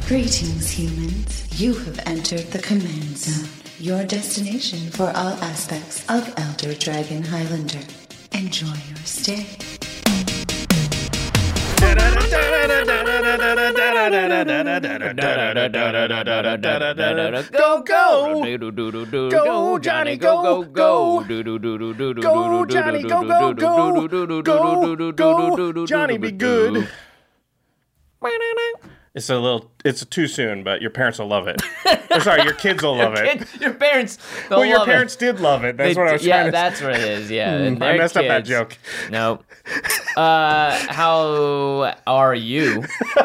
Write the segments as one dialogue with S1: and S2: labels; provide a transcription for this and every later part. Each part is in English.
S1: Greetings, humans. You have entered the Command Zone, your destination for all aspects of Elder Dragon Highlander. Enjoy your stay.
S2: Go, go! Go, Johnny, go, go, go! Go, Johnny, go, go, go! Go, Johnny, be good! It's too soon, but your parents will love it. Or sorry, your kids will love it.
S3: Your parents
S2: Well, your parents did love it. That's what I was trying to say.
S3: Yeah, that's what it is, yeah. And
S2: I messed up that
S3: kids.
S2: joke.
S3: No. How are you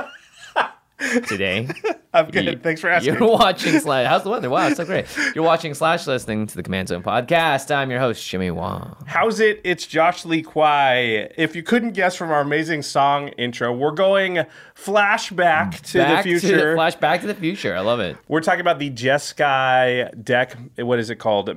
S3: today?
S2: I'm good. Thanks for asking.
S3: You're watching Slash. How's the weather? Wow, it's so great. You're watching Slash listening to the Command Zone podcast. I'm your host, Jimmy Wong.
S2: How's it? It's Josh Lee Kwai. If you couldn't guess from our amazing song intro, we're going flashback to the future.
S3: Flashback to the future. I love it.
S2: We're talking about the Jeskai deck. What is it called?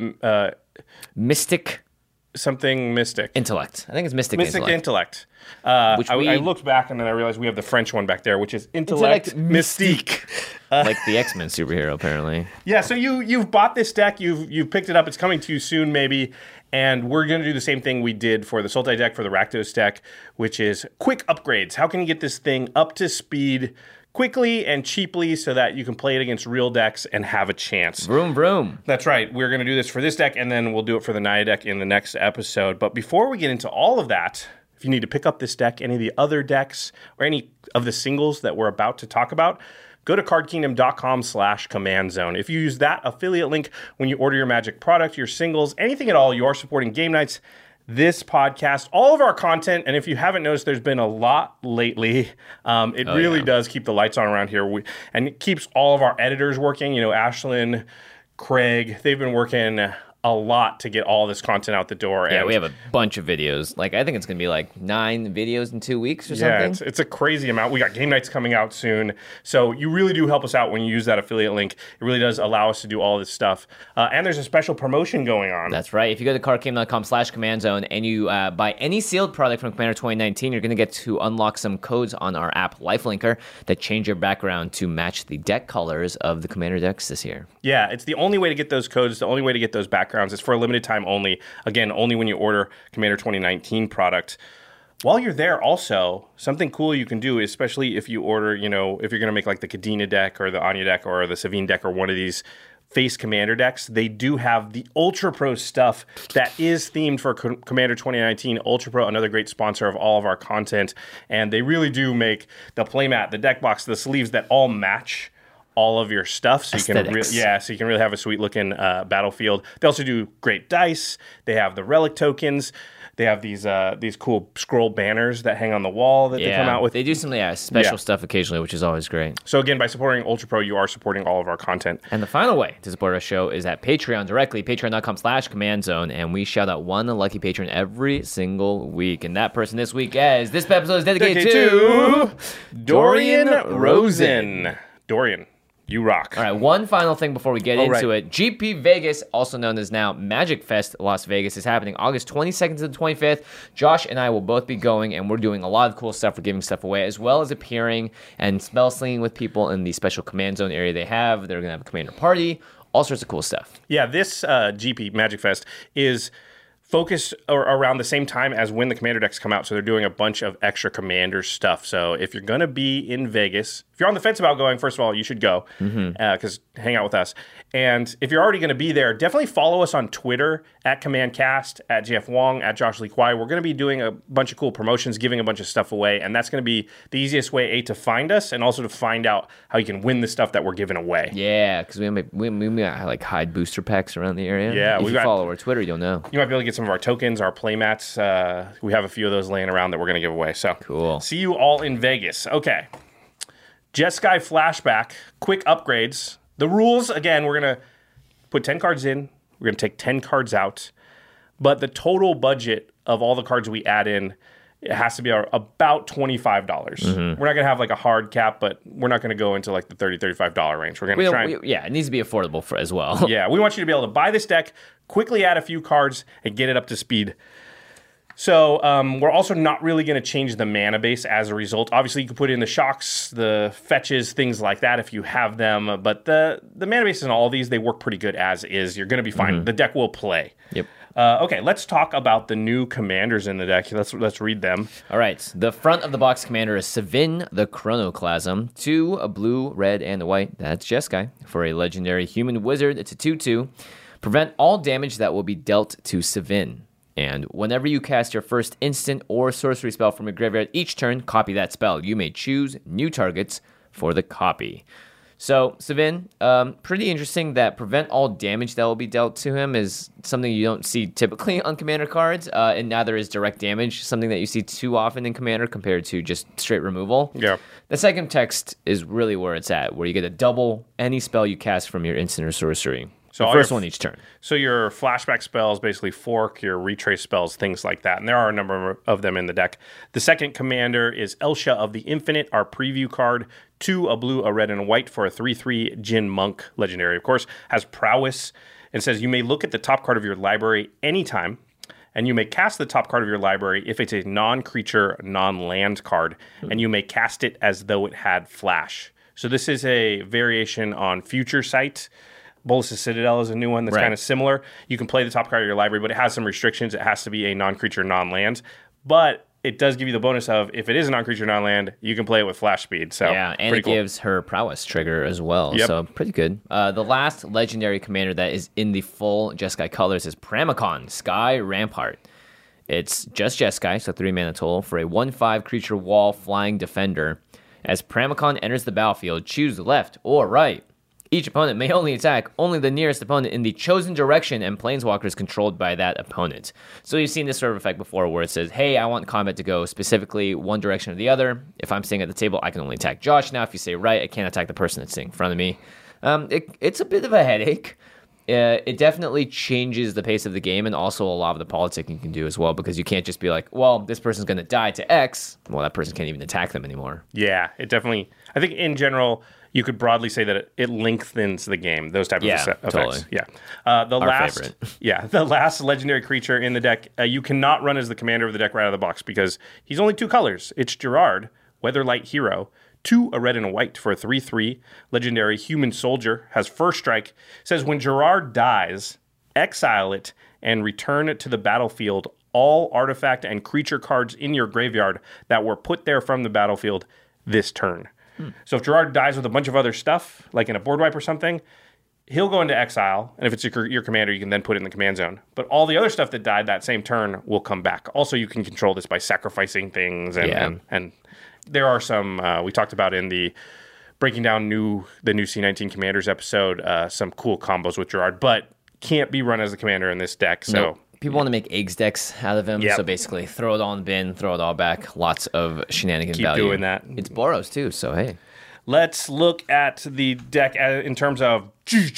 S3: Mystic
S2: Something Mystic.
S3: Intellect. I think it's Mystic
S2: Intellect.
S3: Which
S2: I looked back and then I realized we have the French one back there, which is Intellect Mystique.
S3: Like the X-Men superhero, apparently.
S2: Yeah, so you've bought this deck, you've picked it up, it's coming to you soon maybe, and we're going to do the same thing we did for the Sultai deck, for the Rakdos deck, which is quick upgrades. How can you get this thing up to speed quickly and cheaply so that you can play it against real decks and have a chance?
S3: Vroom, vroom.
S2: That's right. We're going to do this for this deck, and then we'll do it for the Naya deck in the next episode. But before we get into all of that, if you need to pick up this deck, any of the other decks, or any of the singles that we're about to talk about, go to cardkingdom.com/command zone. If you use that affiliate link when you order your Magic product, your singles, anything at all, you are supporting Game Nights, this podcast, all of our content. And if you haven't noticed, there's been a lot lately. It really does keep the lights on around here. And it keeps all of our editors working. You know, Ashlyn, Craig, they've been working a lot to get all this content out the door.
S3: Yeah, we have a bunch of videos. Like, I think it's going to be like 9 videos in 2 weeks or something.
S2: Yeah, it's a crazy amount. We got Game Nights coming out soon. So you really do help us out when you use that affiliate link. It really does allow us to do all this stuff. And there's a special promotion going on.
S3: That's right. If you go to cardkingdom.com/command zone and you buy any sealed product from Commander 2019, you're going to get to unlock some codes on our app, Lifelinker, that change your background to match the deck colors of the Commander decks this year.
S2: Yeah, it's the only way to get those codes, the only way to get those backgrounds. It's for a limited time only. Again, only when you order Commander 2019 product. While you're there, also, something cool you can do, especially if you order, you know, if you're going to make like the Kadena deck or the Anya deck or the Savine deck or one of these face Commander decks, they do have the Ultra Pro stuff that is themed for Commander 2019. Ultra Pro, another great sponsor of all of our content. And they really do make the playmat, the deck box, the sleeves that all match all of your stuff, so you can really have a sweet looking battlefield. They also do great dice. They have the relic tokens. They have these cool scroll banners that hang on the wall that they come out with.
S3: They do some special stuff occasionally, which is always great.
S2: So again, by supporting Ultra Pro, you are supporting all of our content.
S3: And the final way to support our show is at Patreon directly, patreon.com/command zone, and we shout out one lucky patron every single week. And that person this week is, this episode is dedicated to
S2: Dorian Rosen. Dorian, you rock.
S3: All right, one final thing before we get into it. GP Vegas, also known as now Magic Fest Las Vegas, is happening August 22nd to the 25th. Josh and I will both be going, and we're doing a lot of cool stuff. We're giving stuff away, as well as appearing and spell slinging with people in the special Command Zone area they have. They're going to have a Commander Party, all sorts of cool stuff.
S2: Yeah, this GP Magic Fest is focused around the same time as when the Commander decks come out. So they're doing a bunch of extra Commander stuff. So if you're going to be in Vegas, if you're on the fence about going, first of all, you should go because hang out with us. And if you're already going to be there, definitely follow us on Twitter at CommandCast, at JF Wong, at Josh Lee Kwai. We're going to be doing a bunch of cool promotions, giving a bunch of stuff away. And that's going to be the easiest way, to find us and also to find out how you can win the stuff that we're giving away.
S3: Yeah, because we might like hide booster packs around the area.
S2: Yeah,
S3: if you follow our Twitter, you'll know.
S2: You might be able to get some of our tokens, our playmats. We have a few of those laying around that we're going to give away. So
S3: cool.
S2: See you all in Vegas. Okay. Jeskai flashback, quick upgrades. The rules, again, we're going to put 10 cards in. We're going to take 10 cards out. But the total budget of all the cards we add in, it has to be about $25. We're not going to have like a hard cap, but we're not going to go into like the $30, $35 range. We're going to try.
S3: It needs to be affordable as well.
S2: Yeah, we want you to be able to buy this deck, quickly add a few cards, and get it up to speed. So we're also not really going to change the mana base as a result. Obviously, you can put in the shocks, the fetches, things like that if you have them. But the mana base in all of these, they work pretty good as is. You're going to be fine. The deck will play.
S3: Yep.
S2: Okay, let's talk about the new commanders in the deck. Let's read them.
S3: All right. The front of the box commander is Savin the Chronoclasm. 2, a blue, red, and a white. That's Jeskai. For a legendary human wizard, it's a 2/2. Prevent all damage that will be dealt to Savin. And whenever you cast your first instant or sorcery spell from your graveyard each turn, copy that spell. You may choose new targets for the copy. So, Savin, pretty interesting that prevent all damage that will be dealt to him is something you don't see typically on Commander cards, and neither is direct damage, something that you see too often in Commander compared to just straight removal.
S2: Yeah.
S3: The second text is really where it's at, where you get to double any spell you cast from your instant or sorcery. So the first one each turn.
S2: So your flashback spells basically fork, your retrace spells, things like that. And there are a number of them in the deck. The second commander is Elsha of the Infinite, our preview card. 2, a blue, a red, and a white for a 3/3 Jin Monk legendary. Of course, has prowess and says you may look at the top card of your library anytime, and you may cast the top card of your library if it's a non-creature, non-land card, and you may cast it as though it had flash. So this is a variation on Future Sight. Bolas' Citadel is a new one that's kind of similar. You can play the top card of your library, but it has some restrictions. It has to be a non-creature, non-land. But it does give you the bonus of, if it is a non-creature, non-land, you can play it with flash speed. So
S3: yeah, and it gives her prowess trigger as well.
S2: Yep.
S3: So pretty good. The last legendary commander that is in the full Jeskai colors is Pramikon, Sky Rampart. It's just Jeskai, so 3 mana total, for a 1/5 creature wall flying defender. As Pramikon enters the battlefield, choose left or right. Each opponent may only attack only the nearest opponent in the chosen direction, and Planeswalkers controlled by that opponent. So you've seen this sort of effect before where it says, hey, I want combat to go specifically one direction or the other. If I'm sitting at the table, I can only attack Josh now. If you say right, I can't attack the person that's sitting in front of me. It's a bit of a headache. It definitely changes the pace of the game and also a lot of the politicking you can do as well, because you can't just be like, well, this person's going to die to X. Well, that person can't even attack them anymore.
S2: Yeah, it definitely... I think in general... You could broadly say that it lengthens the game, those type of effects.
S3: Totally.
S2: Yeah.
S3: Favorite.
S2: The last legendary creature in the deck, you cannot run as the commander of the deck right out of the box because he's only 2 colors. It's Gerard, Weatherlight Hero, 2, a red and a white for a 3/3 legendary human soldier, has first strike. Says when Gerard dies, exile it and return it to the battlefield all artifact and creature cards in your graveyard that were put there from the battlefield this turn. So if Gerard dies with a bunch of other stuff, like in a board wipe or something, he'll go into exile, and if it's your commander, you can then put it in the command zone. But all the other stuff that died that same turn will come back. Also, you can control this by sacrificing things, and there are some, we talked about in the breaking down the new C19 Commanders episode, some cool combos with Gerard, but can't be run as the commander in this deck, so...
S3: Nope. People want to make eggs decks out of him, so basically throw it all in the bin, throw it all back. Lots of shenanigan value.
S2: Keep doing that.
S3: It's Boros too, so hey.
S2: Let's look at the deck in terms of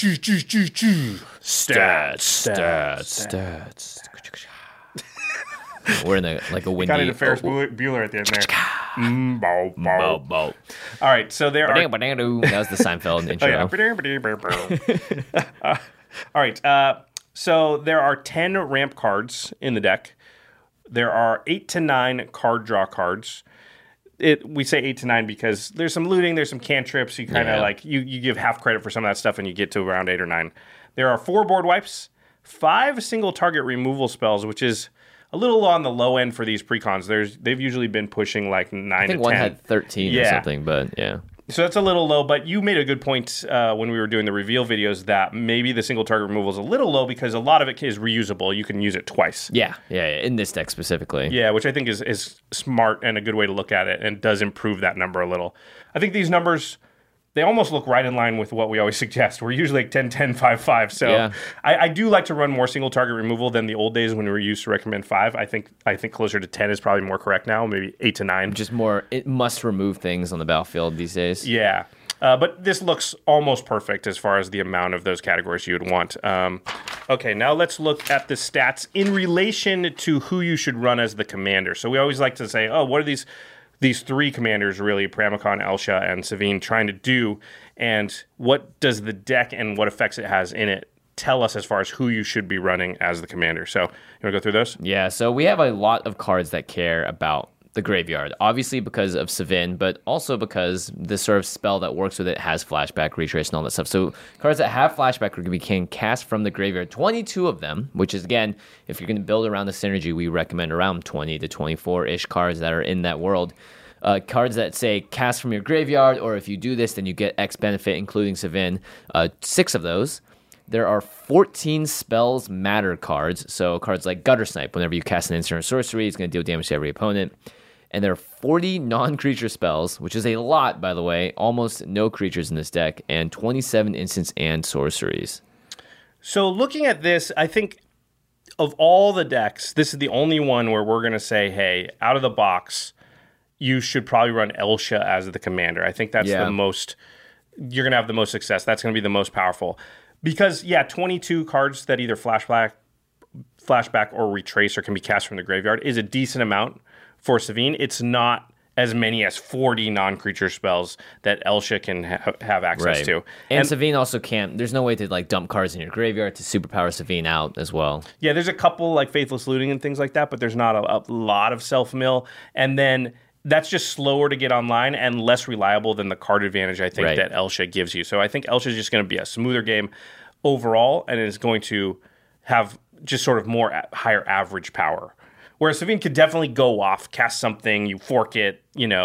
S2: stats.
S3: We're in a windy...
S2: Got into Ferris Bueller at the end there. Bow. All right, so there are...
S3: That was the Seinfeld intro.
S2: All right, so there are 10 ramp cards in the deck. There are 8 to 9 card draw cards. We say 8 to 9 because there's some looting, there's some cantrips. You kind of you give half credit for some of that stuff and you get to around 8 or 9. There are 4 board wipes, 5 single target removal spells, which is a little on the low end for these precons. They've usually been pushing like 9 to 10.
S3: I think one had 13 or something, but yeah.
S2: So that's a little low, but you made a good point when we were doing the reveal videos that maybe the single target removal is a little low because a lot of it is reusable. You can use it twice.
S3: Yeah, in this deck specifically.
S2: Yeah, which I think is smart and a good way to look at it and does improve that number a little. I think these numbers, they almost look right in line with what we always suggest. We're usually like 10, 10, 5, 5. So I do like to run more single target removal than the old days when we were used to recommend 5. I think closer to 10 is probably more correct now, maybe 8 to 9.
S3: Just more, it must remove things on the battlefield these days.
S2: Yeah. But this looks almost perfect as far as the amount of those categories you would want. Okay, now let's look at the stats in relation to who you should run as the commander. So we always like to say, what are these 3 commanders really, Pramikon, Elsha, and Savin, trying to do, and what does the deck and what effects it has in it tell us as far as who you should be running as the commander. So you want to go through those?
S3: Yeah, so we have a lot of cards that care about the graveyard, obviously because of Savin, but also because the sort of spell that works with it has flashback, retrace, and all that stuff. So cards that have flashback can cast from the graveyard, 22 of them, which is, again, if you're going to build around the synergy, we recommend around 20 to 24-ish cards that are in that world. Cards that say cast from your graveyard, or if you do this, then you get X benefit, including Savin, 6 of those. There are 14 spells matter cards, so cards like Gutter Snipe, whenever you cast an instant or sorcery, it's going to deal damage to every opponent. And there are 40 non-creature spells, which is a lot, by the way, almost no creatures in this deck, and 27 instants and sorceries.
S2: So looking at this, I think of all the decks, this is the only one where we're going to say, hey, out of the box, you should probably run Elsha as the commander. I think that's the most, you're going to have the most success. That's going to be the most powerful. Because, 22 cards that either flashback or retracer can be cast from the graveyard is a decent amount for Savin. It's not as many as 40 non-creature spells that Elsha can have access to.
S3: And Savin also can't, there's no way to like dump cards in your graveyard to superpower Savin out as well.
S2: Yeah, there's a couple like Faithless Looting and things like that, but there's not a lot of self-mill. And then that's just slower to get online and less reliable than the card advantage I think that Elsha gives you. So I think Elsha is just going to be a smoother game overall and is going to have just sort of more higher average power. Whereas Savin could definitely go off, cast something, you fork it,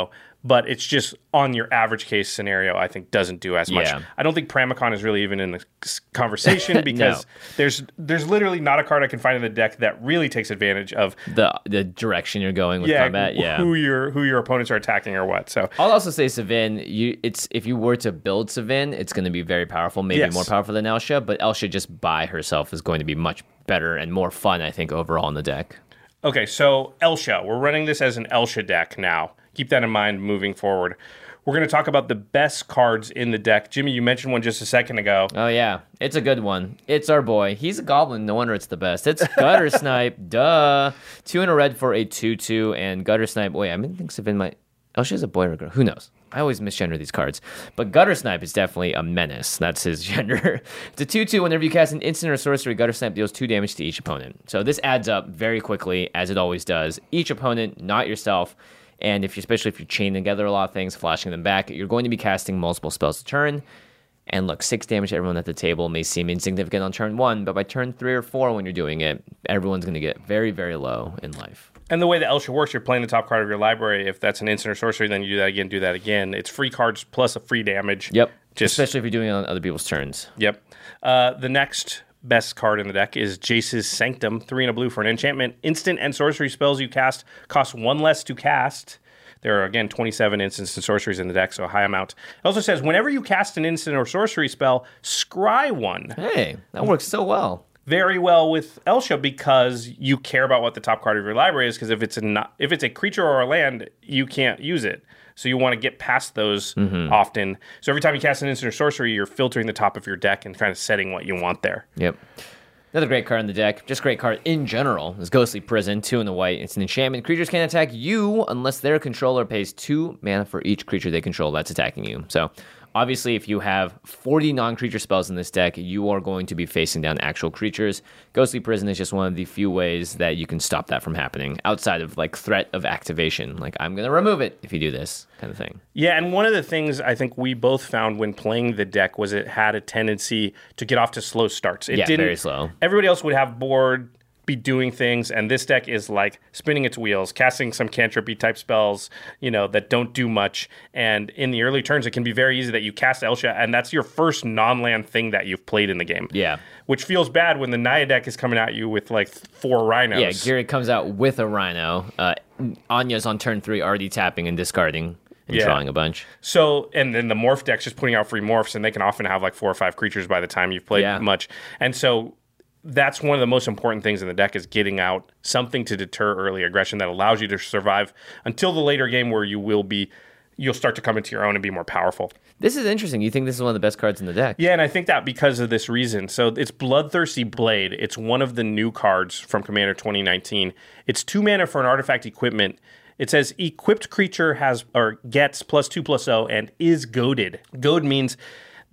S2: but it's just on your average case scenario, I think doesn't do as much. I don't think Pramicon is really even in the conversation because there's literally not a card I can find in the deck that really takes advantage of
S3: the direction you're going with combat.
S2: Who your opponents are attacking or what. So
S3: I'll also say Savin, if you were to build Savin, it's going to be very powerful, maybe more powerful than Elsha, but Elsha just by herself is going to be much better and more fun, I think, overall in the deck.
S2: Okay, so Elsha. We're running this as an Elsha deck now. Keep that in mind moving forward. We're going to talk about the best cards in the deck. Jimmy, you mentioned one just a second ago.
S3: Oh, yeah. It's a good one. It's our boy. He's a goblin. No wonder it's the best. It's Gutter Snipe. Duh. 2 and a red for a 2/2. And Gutter Snipe. Wait, I didn't think Savin might... Elsha's a boy or a girl. Who knows? I always misgender these cards. But Gutter Snipe is definitely a menace. That's his gender. It's a 2/2. Whenever you cast an instant or sorcery, Gutter Snipe deals 2 damage to each opponent. So this adds up very quickly, as it always does. Each opponent, not yourself. And especially if you chain together a lot of things, flashing them back, you're going to be casting multiple spells a turn. And look, 6 damage to everyone at the table may seem insignificant on turn 1, but by turn 3 or 4 when you're doing it, everyone's going to get very, very low in life.
S2: And the way that Elsha works, you're playing the top card of your library. If that's an instant or sorcery, then you do that again. It's free cards plus a free damage.
S3: Yep. Especially if you're doing it on other people's turns.
S2: Yep. The next best card in the deck is Jace's Sanctum, 3 and a blue for an enchantment. Instant and sorcery spells you cast cost 1 less to cast. There are, again, 27 instants and sorceries in the deck, so a high amount. It also says, whenever you cast an instant or sorcery spell, scry one.
S3: Hey, that works so well.
S2: Very well with Elsha because you care about what the top card of your library is, because if it's a creature or a land, you can't use it. So you want to get past those often. So every time you cast an instant or sorcery, you're filtering the top of your deck and kind of setting what you want there.
S3: Yep. Another great card in the deck, just great card in general, is Ghostly Prison, 2 in the white. It's an enchantment. Creatures can't attack you unless their controller pays 2 mana for each creature they control that's attacking you. So obviously, if you have 40 non-creature spells in this deck, you are going to be facing down actual creatures. Ghostly Prison is just one of the few ways that you can stop that from happening, outside of like threat of activation. Like, I'm going to remove it if you do this kind of thing.
S2: Yeah, and one of the things I think we both found when playing the deck was it had a tendency to get off to slow starts. It didn't,
S3: very slow.
S2: Everybody else would have board, be doing things, and this deck is like spinning its wheels, casting some cantripy type spells, that don't do much. And in the early turns, it can be very easy that you cast Elsha, and that's your first non-land thing that you've played in the game.
S3: Yeah.
S2: Which feels bad when the Naya deck is coming at you with like 4 rhinos.
S3: Yeah, Gary comes out with a rhino. Anya's on turn 3 already tapping and discarding and drawing a bunch.
S2: So, and then the morph deck's just putting out free morphs, and they can often have like 4 or 5 creatures by the time you've played much. And so that's one of the most important things in the deck is getting out something to deter early aggression that allows you to survive until the later game where you'll start to come into your own and be more powerful.
S3: This is interesting. You think this is one of the best cards in the deck?
S2: Yeah, and I think that because of this reason. So it's Bloodthirsty Blade. It's one of the new cards from Commander 2019. It's 2 mana for an artifact equipment. It says equipped creature gets +2/+0 and is goaded. Goad means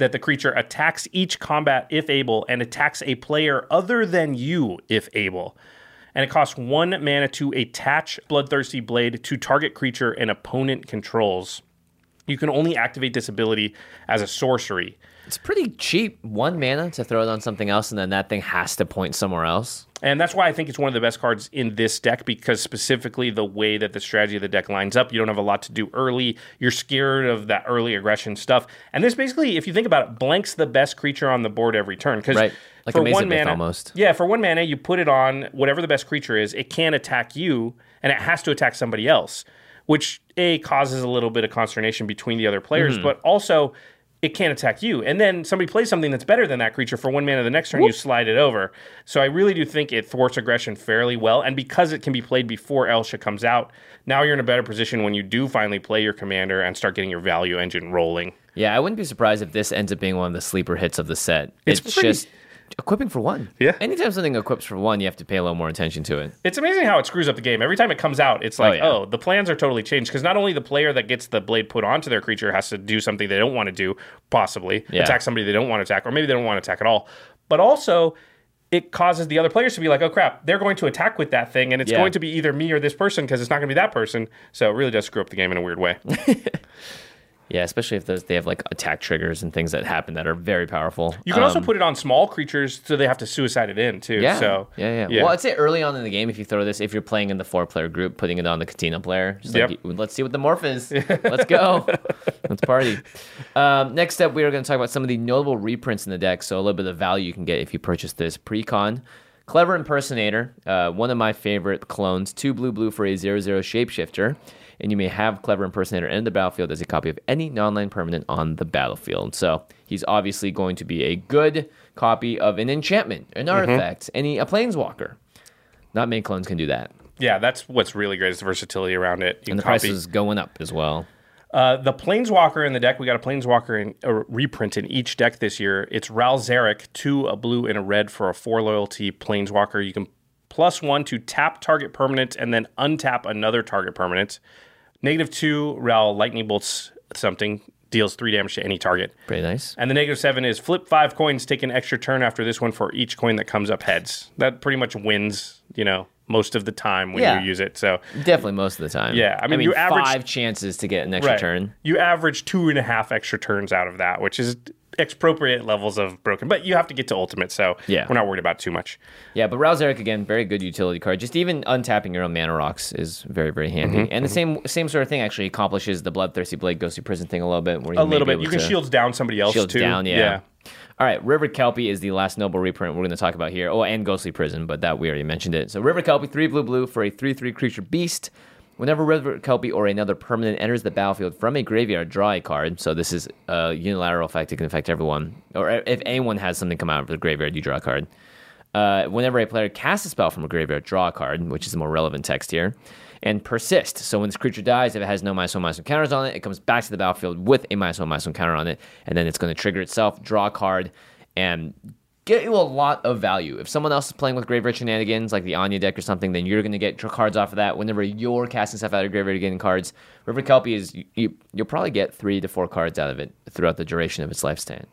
S2: that the creature attacks each combat if able and attacks a player other than you if able. And it costs 1 mana to attach Bloodthirsty Blade to target creature an opponent controls. You can only activate this ability as a sorcery.
S3: It's pretty cheap, 1 mana to throw it on something else, and then that thing has to point somewhere else.
S2: And that's why I think it's one of the best cards in this deck, because specifically the way that the strategy of the deck lines up, you don't have a lot to do early. You're scared of that early aggression stuff. And this basically, if you think about it, blanks the best creature on the board every turn.
S3: Right. Like
S2: for
S3: a
S2: 1 mana,
S3: almost.
S2: Yeah, for 1 mana, you put it on whatever the best creature is. It can attack you, and it has to attack somebody else, which causes a little bit of consternation between the other players, but also it can't attack you. And then somebody plays something that's better than that creature for 1 mana the next turn, you slide it over. So I really do think it thwarts aggression fairly well. And because it can be played before Elsha comes out, now you're in a better position when you do finally play your commander and start getting your value engine rolling.
S3: Yeah, I wouldn't be surprised if this ends up being one of the sleeper hits of the set.
S2: It's
S3: just equipping for 1.
S2: Yeah.
S3: Anytime something equips for 1, you have to pay a little more attention to it.
S2: It's amazing how it screws up the game. Every time it comes out, it's like, the plans are totally changed. Because not only the player that gets the blade put onto their creature has to do something they don't want to do, possibly, attack somebody they don't want to attack, or maybe they don't want to attack at all. But also, it causes the other players to be like, oh crap, they're going to attack with that thing, and it's going to be either me or this person, because it's not going to be that person. So it really does screw up the game in a weird way.
S3: Yeah, especially if they have like attack triggers and things that happen that are very powerful.
S2: You can also put it on small creatures so they have to suicide it in too.
S3: Yeah.
S2: So,
S3: yeah. Well, I'd say early on in the game, if you throw this, if you're playing in the 4-player group, putting it on the Katina player, just like, let's see what the morph is. Let's go. Let's party. Next up, we are going to talk about some of the notable reprints in the deck. So a little bit of value you can get if you purchase this pre-con. Clever Impersonator, one of my favorite clones, 2 blue for a 0/0 shapeshifter. And you may have Clever Impersonator enter the battlefield as a copy of any non-land permanent on the battlefield. So he's obviously going to be a good copy of an enchantment, an artifact, a planeswalker. Not many clones can do that.
S2: Yeah, that's what's really great is the versatility around it.
S3: And the price is going up as well.
S2: The Planeswalker in the deck, we got a Planeswalker reprint in each deck this year. It's Ral Zarek, 2 a blue and a red for a 4 loyalty Planeswalker. You can +1 to tap target permanent and then untap another target permanent. -2, Ral Lightning Bolts something, deals 3 damage to any target.
S3: Pretty nice.
S2: And the -7 is flip 5 coins, take an extra turn after this one for each coin that comes up heads. That pretty much wins, most of the time when you use it. So
S3: definitely most of the time.
S2: Yeah, I mean you average
S3: 5 chances to get an extra turn.
S2: You average 2.5 extra turns out of that, which is expropriate levels of broken. But you have to get to ultimate, so we're not worried about it too much.
S3: Yeah, but Ral Zarek, again, very good utility card. Just even untapping your own mana rocks is very, very handy. And the same sort of thing actually accomplishes the Bloodthirsty Blade Ghostly Prison thing a little bit. Where
S2: You can shields down somebody else
S3: shields
S2: too.
S3: Down, yeah. All right, River Kelpie is the last noble reprint we're going to talk about here. Oh, and Ghostly Prison, but that we already mentioned it. So River Kelpie, 3 blue for a 3/3 creature beast. Whenever River Kelpie or another permanent enters the battlefield from a graveyard, draw a card. So this is a unilateral effect. It can affect everyone. Or if anyone has something come out of the graveyard, you draw a card. Whenever a player casts a spell from a graveyard, draw a card, which is the more relevant text here. And persist. So when this creature dies, if it has no -1/-1 counters on it, it comes back to the battlefield with a -1/-1 counter on it. And then it's going to trigger itself, draw a card, and get you a lot of value. If someone else is playing with graveyard shenanigans, like the Anya deck or something, then you're going to get cards off of that. Whenever you're casting stuff out of graveyard getting cards, River Kelpie is you'll probably get 3 to 4 cards out of it throughout the duration of its lifespan.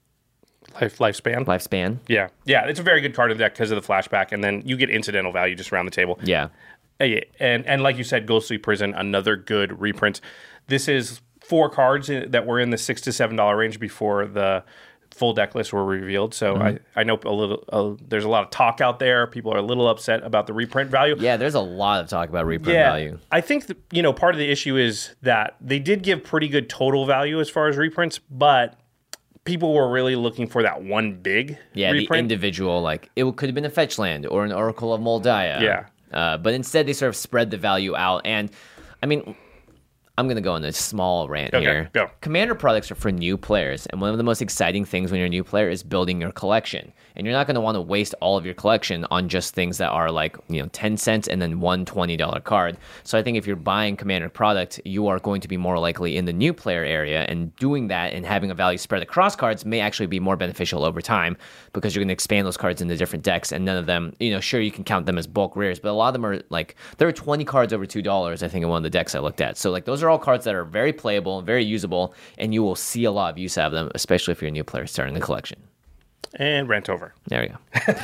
S2: Lifespan. Yeah, it's a very good card in the deck because of the flashback, and then you get incidental value just around the table.
S3: Yeah.
S2: And like you said, Ghostly Prison, another good reprint. This is 4 cards that were in the $6 to $7 range before the full deck lists were revealed. So I know there's a lot of talk out there. People are a little upset about the reprint value.
S3: Yeah, there's a lot of talk about reprint value.
S2: I think that, part of the issue is that they did give pretty good total value as far as reprints, but people were really looking for that one big reprint.
S3: The individual, like it could have been a fetch land or an Oracle of Moldiah.
S2: Yeah.
S3: But instead they sort of spread the value out. And I mean, I'm going to go on a small rant here.
S2: Go.
S3: Commander products are for new players, and one of the most exciting things when you're a new player is building your collection. And you're not going to want to waste all of your collection on just things that are like, 10 cents and then one $20 card. So I think if you're buying Commander product, you are going to be more likely in the new player area, and doing that and having a value spread across cards may actually be more beneficial over time because you're going to expand those cards into different decks, and none of them, sure, you can count them as bulk rares, but a lot of them are like, there are 20 cards over $2, I think, in one of the decks I looked at. So like those are are all cards that are very playable, very usable, and you will see a lot of use out of them, especially if you're a new player starting the collection.
S2: And rant over.
S3: There we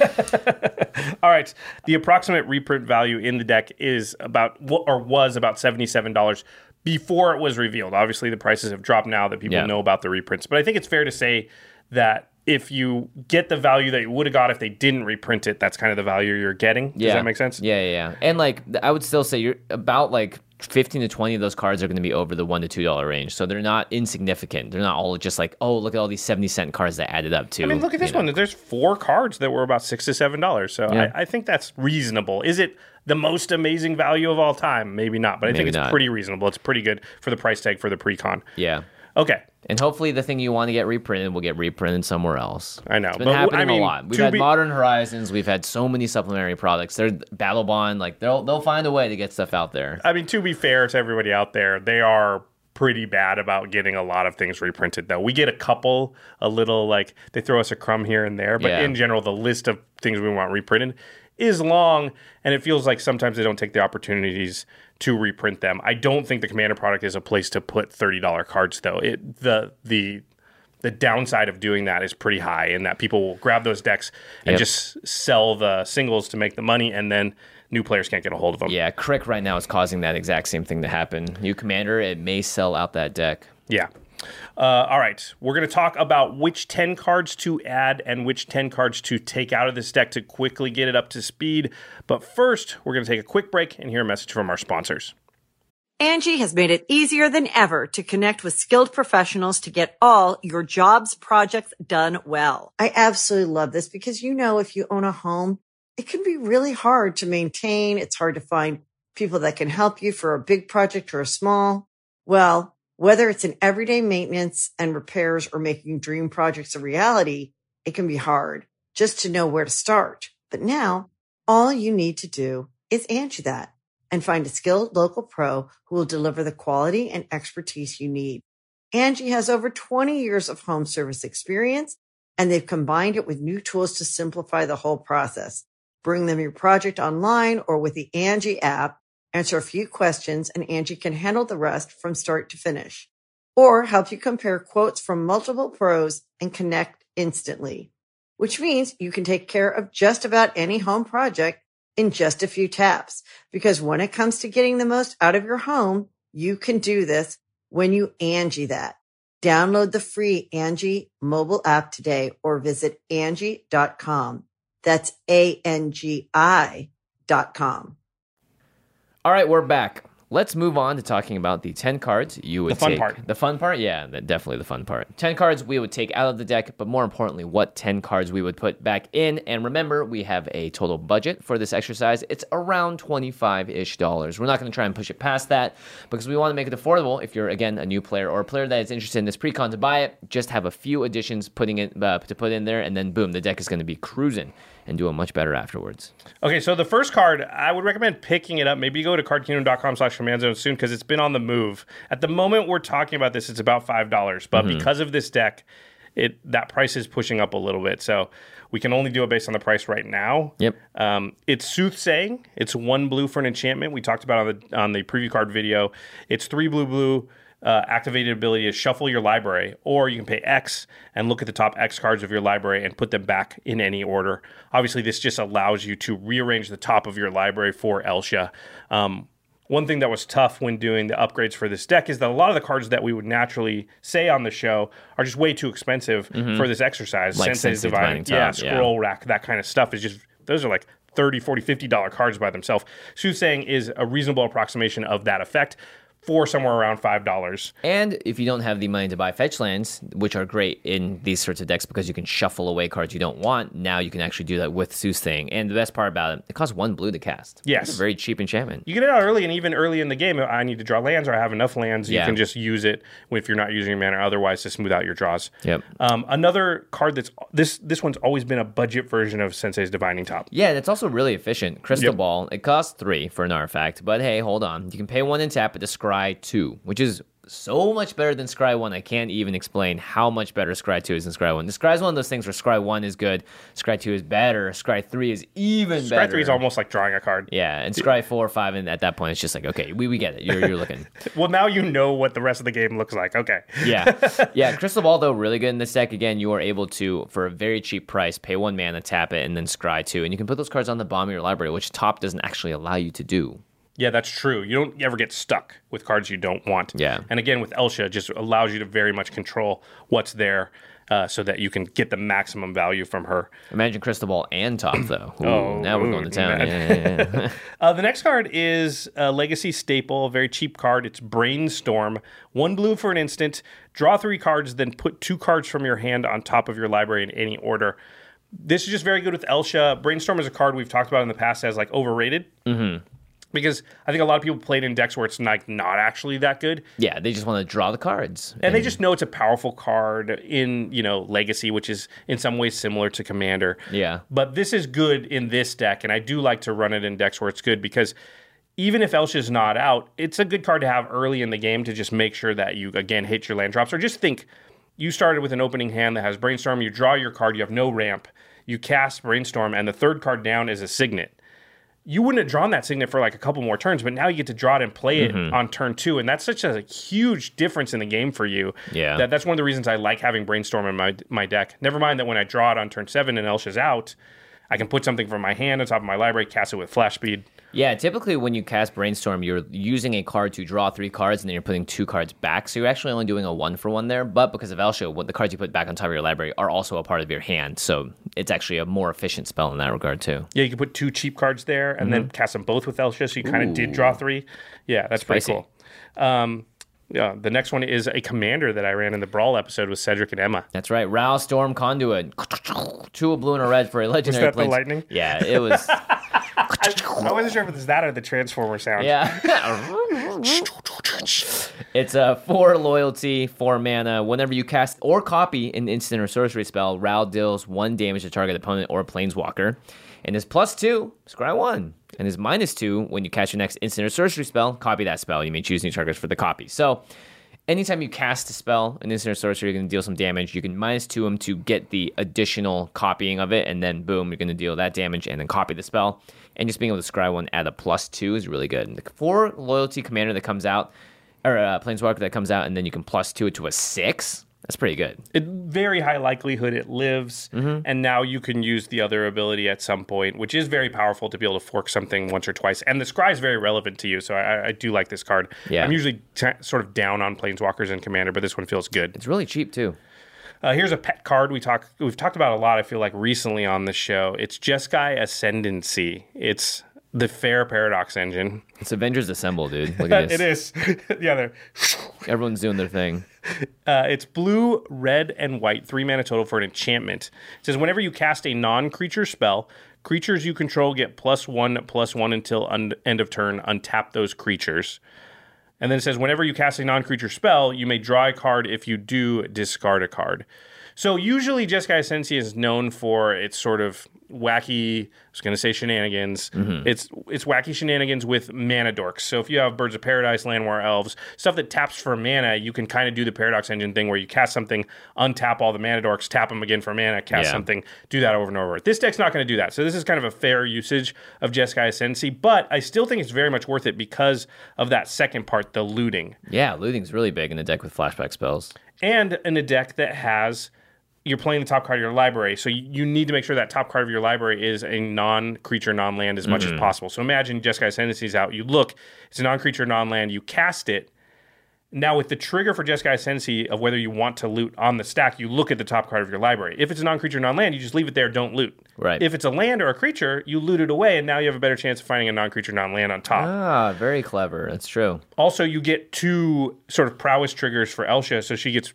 S3: go.
S2: All right. The approximate reprint value in the deck is was about $77 before it was revealed. Obviously, the prices have dropped now that people know about the reprints. But I think it's fair to say that if you get the value that you would have got if they didn't reprint it, that's kind of the value you're getting. Does that make sense?
S3: Yeah. And like, I would still say you're about like 15 to 20 of those cards are going to be over the $1 to $2 range. So they're not insignificant. They're not all just like, oh, look at all these 70-cent cards that added up to.
S2: I mean, look at this one. There's 4 cards that were about $6 to $7. So I think that's reasonable. Is it the most amazing value of all time? Maybe not, but I think it's pretty reasonable. It's pretty good for the price tag for the pre-con.
S3: Yeah.
S2: Okay.
S3: And hopefully the thing you want to get reprinted will get reprinted somewhere else.
S2: I know.
S3: It's been happening a lot. We've had Modern Horizons. We've had so many supplementary products. They're Battle Bond. Like, they'll find a way to get stuff out there.
S2: I mean, to be fair to everybody out there, they are pretty bad about getting a lot of things reprinted, though. We get a little, like, they throw us a crumb here and there. But in general, the list of things we want reprinted is long, and it feels like sometimes they don't take the opportunities to reprint them. I don't think the Commander product is a place to put $30 cards, though. The downside of doing that is pretty high, in that people will grab those decks and just sell the singles to make the money, and then new players can't get a hold of them.
S3: Yeah, Crick right now is causing that exact same thing to happen. New Commander, it may sell out that deck.
S2: Yeah. All right, we're going to talk about which 10 cards to add and which 10 cards to take out of this deck to quickly get it up to speed. But first, we're going to take a quick break and hear a message from our sponsors.
S4: Angie has made it easier than ever to connect with skilled professionals to get all your jobs projects done well.
S5: I absolutely love this because, if you own a home, it can be really hard to maintain. It's hard to find people that can help you for a big project or a small. Well, whether it's in everyday maintenance and repairs or making dream projects a reality, it can be hard just to know where to start. But now, all you need to do is Angie that and find a skilled local pro who will deliver the quality and expertise you need. Angie has over 20 years of home service experience, and they've combined it with new tools to simplify the whole process. Bring them your project online or with the Angie app. Answer a few questions, and Angie can handle the rest from start to finish. Or help you compare quotes from multiple pros and connect instantly. Which means you can take care of just about any home project in just a few taps. Because when it comes to getting the most out of your home, you can do this when you Angie that. Download the free Angie mobile app today or visit Angie.com. That's ANGI.com.
S3: All right, we're back. Let's move on to talking about the 10 cards you would take.
S2: The fun part.
S3: The fun part? Yeah, definitely the fun part. 10 cards we would take out of the deck, but more importantly, what 10 cards we would put back in. And remember, we have a total budget for this exercise. It's around $25-ish. We're not going to try and push it past that because we want to make it affordable. If you're, again, a new player or a player that is interested in this pre-con to buy it, just have a few additions to put in there, and then boom, the deck is going to be cruising and doing much better afterwards.
S2: Okay, so the first card, I would recommend picking it up. Maybe go to cardkingdom.com/command zone soon because it's been on the move. At the moment we're talking about this, it's about $5. But because of this deck, that price is pushing up a little bit. So we can only do it based on the price right now.
S3: Yep.
S2: It's Soothsaying. It's 1 blue for an enchantment. We talked about on the preview card video. It's 3 blue. Activated ability is shuffle your library, or you can pay X and look at the top X cards of your library and put them back in any order. Obviously, this just allows you to rearrange the top of your library for Elsha. One thing that was tough when doing the upgrades for this deck is that a lot of the cards that we would naturally say on the show are just way too expensive for this exercise.
S3: Like Sensei's Divining Top,
S2: Scroll Rack, that kind of stuff is just, those are like $30, $40, $50 cards by themselves. Soothsaying is a reasonable approximation of that effect for somewhere around $5.
S3: And if you don't have the money to buy fetch lands, which are great in these sorts of decks because you can shuffle away cards you don't want, now you can actually do that with Soothsaying. And the best part about it costs 1 blue to cast.
S2: Yes.
S3: It's a very cheap enchantment.
S2: You get it out early, and even early in the game, I need to draw lands or I have enough lands, you can just use it if you're not using your mana otherwise to smooth out your draws.
S3: Yep.
S2: Another card this one's always been a budget version of Sensei's Divining Top.
S3: Yeah, and it's also really efficient. Crystal Ball, it costs 3 for an artifact, but hey, hold on. You can pay 1 and tap it to scry 2, which is so much better than Scry 1. I can't even explain how much better Scry 2 is than Scry 1. The Scry is one of those things where Scry 1 is good, Scry 2 is better, Scry 3 is even better.
S2: Scry 3 is almost like drawing a card.
S3: Yeah, and Scry 4 or 5, and at that point, it's just like, okay, we get it. You're looking.
S2: Well, now you know what the rest of the game looks like. Okay.
S3: Yeah. Crystal Ball, though, really good in this deck. Again, you are able to, for a very cheap price, pay 1 mana, tap it, and then Scry 2. And you can put those cards on the bottom of your library, which Top doesn't actually allow you to do.
S2: Yeah, that's true. You don't ever get stuck with cards you don't want.
S3: Yeah.
S2: And again, with Elsha, it just allows you to very much control what's there so that you can get the maximum value from her.
S3: Imagine Crystal Ball and Top, though. Now we're going to town.
S2: The next card is a Legacy staple, a very cheap card. It's Brainstorm. 1 blue for an instant. Draw 3 cards, then put 2 cards from your hand on top of your library in any order. This is just very good with Elsha. Brainstorm is a card we've talked about in the past as like overrated. Mm-hmm. Because I think a lot of people played in decks where it's like not actually that good.
S3: Yeah, they just want to draw the cards.
S2: And they just know it's a powerful card in, Legacy, which is in some ways similar to Commander.
S3: Yeah.
S2: But this is good in this deck, and I do like to run it in decks where it's good because even if Elsha's not out, it's a good card to have early in the game to just make sure that you, again, hit your land drops. Or just think, you started with an opening hand that has Brainstorm, you draw your card, you have no ramp, you cast Brainstorm, and the third card down is a Signet. You wouldn't have drawn that Signet for like a couple more turns, but now you get to draw it and play it on turn 2, and that's such a huge difference in the game for you.
S3: Yeah,
S2: that's one of the reasons I like having Brainstorm in my deck. Never mind that when I draw it on turn 7 and Elsha's out, I can put something from my hand on top of my library, cast it with Flash Speed.
S3: Yeah, typically when you cast Brainstorm, you're using a card to draw 3 cards, and then you're putting 2 cards back. So you're actually only doing a 1-for-1 there. But because of Elsha, the cards you put back on top of your library are also a part of your hand. So it's actually a more efficient spell in that regard, too.
S2: Yeah, you can put 2 cheap cards there and then cast them both with Elsha, so you kind of did draw 3. Yeah, that's pretty cool. Yeah, the next one is a Commander that I ran in the Brawl episode with Cedric and Emma.
S3: That's right. Ral Storm Conduit. 2 a blue and a red for a legendary.
S2: Was that the lightning?
S3: Yeah, it was...
S2: I wasn't sure if it was that or the Transformer sound.
S3: Yeah. It's a 4 loyalty, 4 mana. Whenever you cast or copy an instant or sorcery spell, Ral deals 1 damage to target opponent or planeswalker. And his +2, scry 1. And his -2, when you cast your next instant or sorcery spell, copy that spell. You may choose new targets for the copy. So anytime you cast a spell, an instant or sorcery, you're going to deal some damage. You can -2 him to get the additional copying of it, and then boom, you're going to deal that damage and then copy the spell. And just being able to scry 1 at a +2 is really good. And the 4 loyalty commander that comes out, or planeswalker that comes out, and then you can +2 it to a 6. That's pretty good.
S2: Very high likelihood it lives, and now you can use the other ability at some point, which is very powerful to be able to fork something once or twice. And the scry is very relevant to you, so I do like this card.
S3: Yeah.
S2: I'm usually sort of down on planeswalkers and Commander, but this one feels good.
S3: It's really cheap, too.
S2: Here's a pet card we've talked about a lot, I feel like, recently on the show. It's Jeskai Ascendancy. It's the Fair Paradox engine.
S3: It's Avengers Assemble, dude. Look at this.
S2: It is. Yeah,
S3: everyone's doing their thing.
S2: It's blue, red, and white, 3 mana total for an enchantment. It says whenever you cast a non-creature spell, creatures you control get +1/+1 until end of turn. Untap those creatures. And then it says whenever you cast a non-creature spell, you may draw a card. If you do, discard a card. So usually Jeskai Ascendancy is known for its sort of wacky, I was going to say shenanigans. It's wacky shenanigans with mana dorks. So if you have Birds of Paradise, Landwar Elves, stuff that taps for mana, you can kind of do the Paradox Engine thing where you cast something, untap all the mana dorks, tap them again for mana, cast something, do that over and over. This deck's not going to do that. So this is kind of a fair usage of Jeskai Ascendancy, but I still think it's very much worth it because of that second part, the looting.
S3: Yeah, looting's really big in a deck with flashback spells.
S2: And in a deck that has... You're playing the top card of your library, so you need to make sure that top card of your library is a non-creature, non-land as much as possible. So imagine Jeskai Ascendancy's out. You look, it's a non-creature, non-land. You cast it. Now with the trigger for Jeskai Ascendancy of whether you want to loot on the stack, you look at the top card of your library. If it's a non-creature, non-land, you just leave it there, don't loot.
S3: Right.
S2: If it's a land or a creature, you loot it away, and now you have a better chance of finding a non-creature, non-land on top.
S3: Ah, very clever. That's true.
S2: Also, you get 2 sort of prowess triggers for Elsha, so she gets...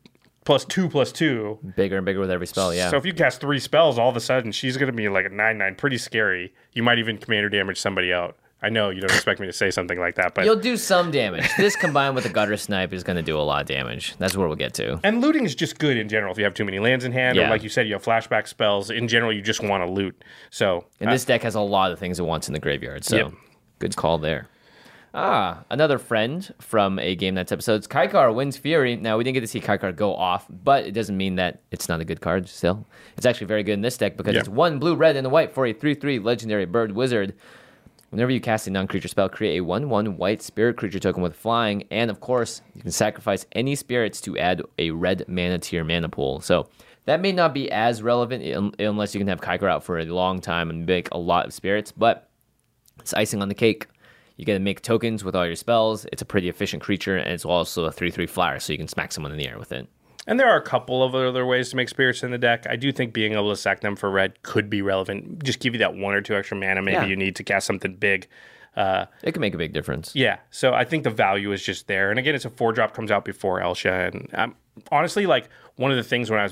S2: +2/+2.
S3: Bigger and bigger with every spell, yeah.
S2: So if you cast 3 spells, all of a sudden, she's going to be like a 9/9. Pretty scary. You might even commander damage somebody out. I know you don't expect me to say something like that, but...
S3: You'll do some damage. This combined with the Gutter Snipe is going to do a lot of damage. That's where we'll get to.
S2: And looting is just good in general. If you have too many lands in hand, or like you said, you have flashback spells. In general, you just want to loot. So,
S3: and this deck has a lot of things it wants in the graveyard, so good call there. Another friend from a Game Nights episode. Kaikar wins Fury. Now, we didn't get to see Kaikar go off, but it doesn't mean that it's not a good card still. It's actually very good in this deck because it's 1 blue, red, and a white for a 3/3 legendary bird wizard. Whenever you cast a non-creature spell, create a 1/1 white spirit creature token with flying, and of course, you can sacrifice any spirits to add a red mana to your mana pool. So that may not be as relevant unless you can have Kaikar out for a long time and make a lot of spirits, but it's icing on the cake. You get to make tokens with all your spells. It's a pretty efficient creature, and it's also a 3/3 flyer, so you can smack someone in the air with it.
S2: And there are a couple of other ways to make spirits in the deck. I do think being able to sack them for red could be relevant. Just give you that 1 or 2 extra mana maybe you need to cast something big.
S3: It can make a big difference.
S2: Yeah, so I think the value is just there. And again, it's a 4-drop, comes out before Elsha. And honestly, like, one of the things when I was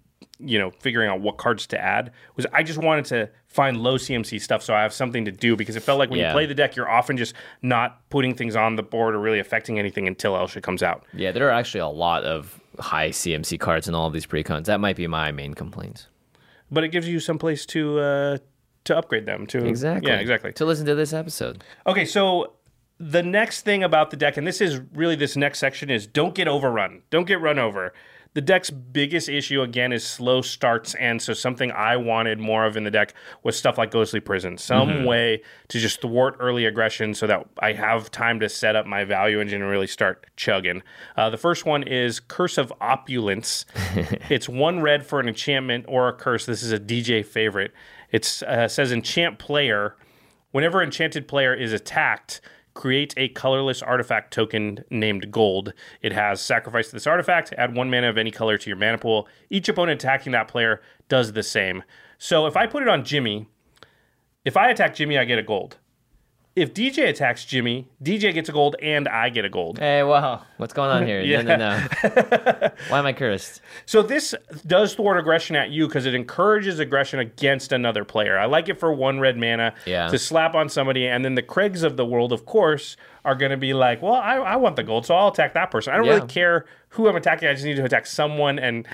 S2: figuring out what cards to add was I just wanted to find low CMC stuff so I have something to do, because it felt like when you play the deck, you're often just not putting things on the board or really affecting anything until Elsha comes out.
S3: Yeah, there are actually a lot of high CMC cards in all of these precons. That might be my main complaint.
S2: But it gives you some place to upgrade them.
S3: Exactly.
S2: Yeah, exactly.
S3: To listen to this episode.
S2: Okay, so the next thing about the deck, and this is really this next section, is don't get overrun. Don't get run over. The deck's biggest issue, again, is slow starts, and so something I wanted more of in the deck was stuff like Ghostly Prison. Some way to just thwart early aggression so that I have time to set up my value engine and really start chugging. The first one is Curse of Opulence. It's 1 red for an enchantment or a curse. This is a DJ favorite. It says enchant player. Whenever enchanted player is attacked, create a colorless artifact token named Gold. It has sacrifice this artifact, add 1 mana of any color to your mana pool. Each opponent attacking that player does the same. So if I put it on Jimmy, if I attack Jimmy, I get a gold. If DJ attacks Jimmy, DJ gets a gold and I get a gold.
S3: Hey, wow. What's going on here? No. Why am I cursed?
S2: So this does thwart aggression at you because it encourages aggression against another player. I like it for 1 red mana to slap on somebody, and then the Craigs of the world, of course, are going to be like, well, I want the gold, so I'll attack that person. I don't really care who I'm attacking. I just need to attack someone and,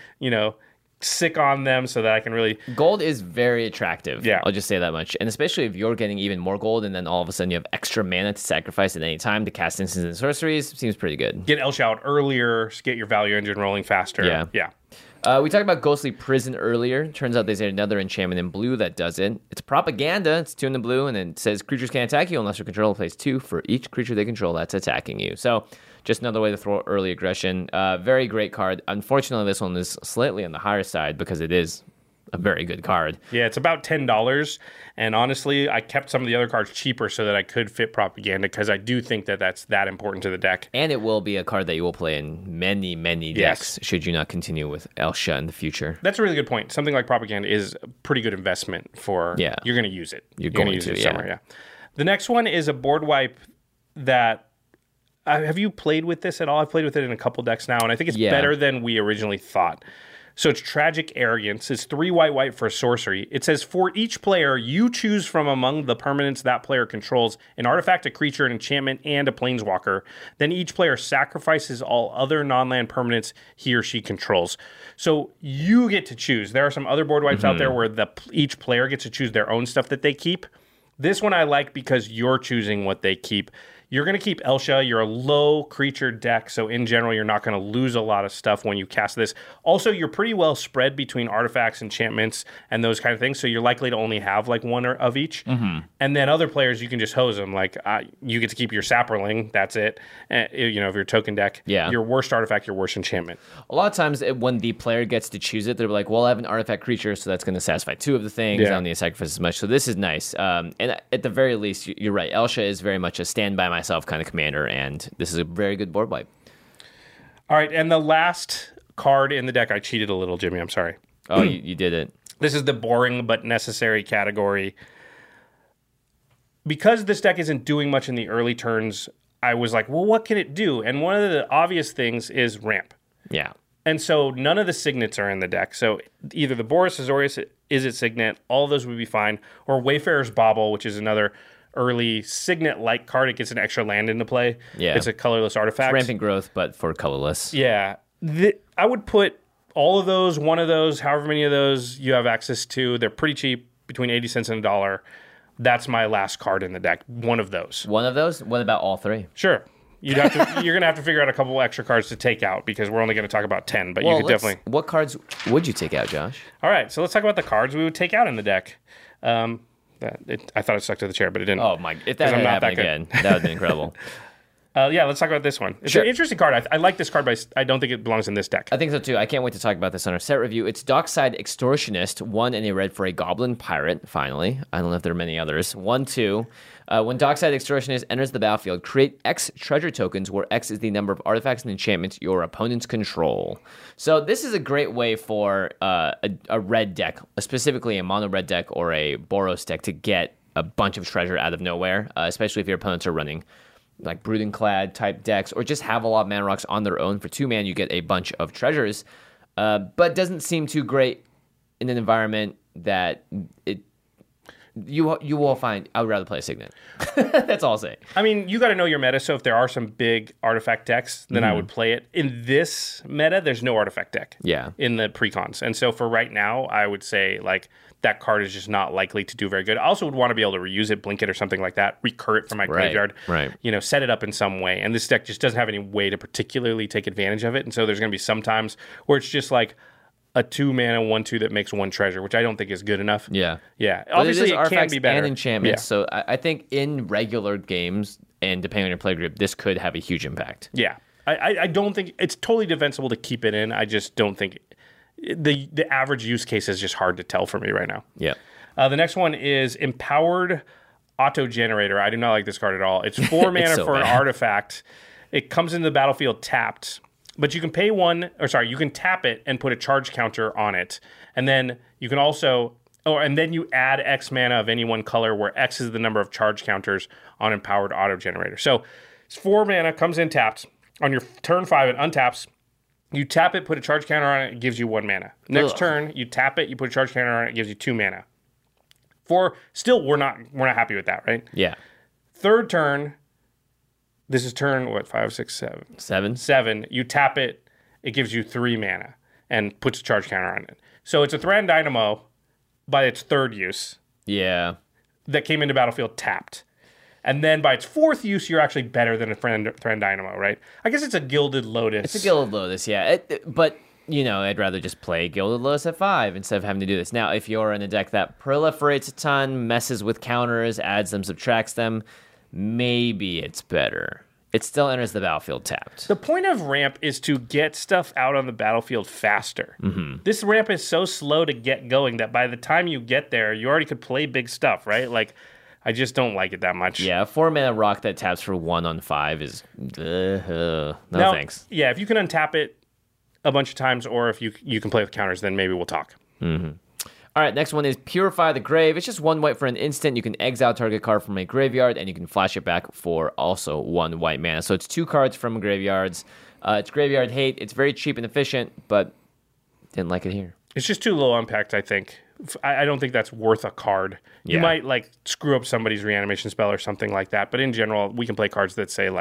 S2: sick on them so that I can really...
S3: Gold is very attractive.
S2: Yeah.
S3: I'll just say that much. And especially if you're getting even more gold and then all of a sudden you have extra mana to sacrifice at any time to cast instants and sorceries, seems pretty good.
S2: Get Elsha out earlier, get your value engine rolling faster. Yeah.
S3: We talked about Ghostly Prison earlier. Turns out there's another enchantment in blue that does it. It's propaganda. It's 2 in the blue, and it says creatures can't attack you unless your controller plays 2 for each creature they control that's attacking you. So just another way to throw early aggression. Very great card. Unfortunately, this one is slightly on the higher side because it is a very good card.
S2: Yeah, it's about $10. And honestly, I kept some of the other cards cheaper so that I could fit propaganda because I do think that that's that important to the deck.
S3: And it will be a card that you will play in many, many decks should you not continue with Elsha in the future.
S2: That's a really good point. Something like propaganda is a pretty good investment for...
S3: Yeah.
S2: You're going to use it.
S3: You're going to use it
S2: somewhere, The next one is a board wipe that... have you played with this at all? I've played with it in a couple decks now, and I think it's better than we originally thought. So it's Tragic Arrogance. It's 3 white for sorcery. It says, for each player, you choose from among the permanents that player controls an artifact, a creature, an enchantment, and a planeswalker. Then each player sacrifices all other non-land permanents he or she controls. So you get to choose. There are some other board wipes out there where each player gets to choose their own stuff that they keep. This one I like because you're choosing what they keep. You're going to keep Elsha. You're a low creature deck, so in general, you're not going to lose a lot of stuff when you cast this. Also, you're pretty well spread between artifacts, enchantments, and those kind of things, so you're likely to only have like 1 of each. And then other players, you can just hose them. Like, you get to keep your Sapperling. That's it. If you're a token deck, your worst artifact, your worst enchantment.
S3: A lot of times, when the player gets to choose it, they're like, well, I have an artifact creature, so that's going to satisfy 2 of the things. I don't need to sacrifice as much. So this is nice. And at the very least, you're right. Elsha is very much a stand by myself kind of commander, and this is a very good board wipe.
S2: All right, and the last card in the deck, I cheated a little, Jimmy. I'm sorry.
S3: Oh, you did it.
S2: This is the boring but necessary category. Because this deck isn't doing much in the early turns, I was like, well, what can it do? And one of the obvious things is ramp.
S3: Yeah.
S2: And so none of the signets are in the deck. So either the Boris Azorius is it signet, all of those would be fine, or Wayfarer's Bauble, which is another early signet-like card. It gets an extra land into play.
S3: Yeah.
S2: It's a colorless artifact.
S3: It's rampant growth, but for colorless.
S2: Yeah. I would put all of those, one of those, however many of those you have access to. They're pretty cheap, between 80 cents and $1. that's my last card in the deck. One of those.
S3: One of those? What about all three?
S2: Sure. You're going to have to figure out a couple extra cards to take out because we're only going to talk about 10, but you could definitely...
S3: What cards would you take out, Josh?
S2: All right, so let's talk about the cards we would take out in the deck. I thought it stuck to the chair, but it didn't.
S3: Oh, my... If that had happened again, that would have been incredible.
S2: Yeah, let's talk about this one. It's an interesting card. I like this card, but I don't think it belongs in this deck.
S3: I think so, too. I can't wait to talk about this on our set review. It's Dockside Extortionist, 1 and a red for a Goblin Pirate, finally. I don't know if there are many others. 1/2. When Dockside Extortionist enters the battlefield, create X treasure tokens, where X is the number of artifacts and enchantments your opponents control. So this is a great way for a red deck, specifically a mono red deck or a Boros deck, to get a bunch of treasure out of nowhere, especially if your opponents are running like Brooding Clad type decks, or just have a lot of mana rocks on their own. For 2 mana, you get a bunch of treasures, but doesn't seem too great in an environment that you will find. I would rather play a Signet. That's all I'll say.
S2: I mean, you got to know your meta. So if there are some big artifact decks, then I would play it. In this meta, there's no artifact deck.
S3: Yeah.
S2: In the precons, and so for right now, I would say like that card is just not likely to do very good. I also would want to be able to reuse it, blink it, or something like that, recur it from my graveyard.
S3: Right.
S2: Set it up in some way. And this deck just doesn't have any way to particularly take advantage of it. And so there's going to be some times where it's just like a 2 mana 1/2 that makes 1 treasure, which I don't think is good enough.
S3: Yeah.
S2: Obviously,
S3: it
S2: can
S3: artifacts
S2: be better.
S3: and enchantments.
S2: Yeah.
S3: So I think in regular games, and depending on your play group, this could have a huge impact.
S2: Yeah. I don't think it's totally defensible to keep it in. I just don't think the average use case is just hard to tell for me right now.
S3: Yeah.
S2: The next one is Empowered Auto Generator. I do not like this card at all. It's 4 mana
S3: so
S2: for an
S3: bad.
S2: artifact. It comes into the battlefield tapped, but you can pay you can tap it and put a charge counter on it. And then you can also, and then you add X mana of any one color, where X is the number of charge counters on Empowered Auto Generator. So it's 4 mana, comes in tapped. On your turn 5, it untaps. You tap it, put a charge counter on it, it gives you 1 mana. Next turn, you tap it, you put a charge counter on it, it gives you 2 mana. Still, we're not happy with that, right?
S3: Yeah.
S2: Third turn, this is turn, 5, 6, 7? 7. You tap it, it gives you 3 mana and puts a charge counter on it. So it's a Thran Dynamo by its third use.
S3: Yeah.
S2: That came into battlefield tapped. And then by its fourth use, you're actually better than a Thran Dynamo, right? I guess it's a Gilded Lotus.
S3: It's a Gilded Lotus, yeah. But, I'd rather just play Gilded Lotus at 5 instead of having to do this. Now, if you're in a deck that proliferates a ton, messes with counters, adds them, subtracts them, maybe it's better. It still enters the battlefield tapped.
S2: The point of ramp is to get stuff out on the battlefield faster. Mm-hmm. This ramp is so slow to get going that by the time you get there, you already could play big stuff, right? Like, I just don't like it that much.
S3: Yeah, 4 mana rock that taps for 1 on 5 is no thanks.
S2: Yeah, if you can untap it a bunch of times, or if you can play with counters, then maybe we'll talk.
S3: Mm-hmm. All right, next one is Purify the Grave. It's just 1 white for an instant. You can exile target card from a graveyard, and you can flash it back for also 1 white mana. So it's 2 cards from graveyards. It's graveyard hate. It's very cheap and efficient, but didn't like it here.
S2: It's just too low impact, I think. I don't think that's worth a card.
S3: Yeah.
S2: You might screw up somebody's reanimation spell or something like that, but in general, we can play cards that say